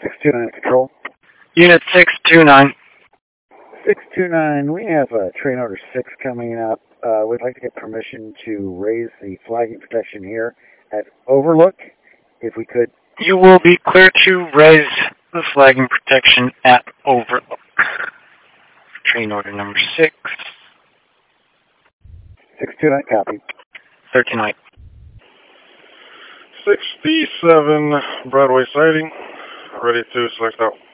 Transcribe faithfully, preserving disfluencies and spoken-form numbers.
six two nine Control. Unit six two nine. six two nine, we have uh, train order six coming up. Uh, we'd like to get permission to raise the flagging protection here at Overlook, if we could. You will be clear to raise the flagging protection at Overlook. Train order number six. six two nine, copy. thirteen night. sixty-seven Broadway sighting, ready to select out.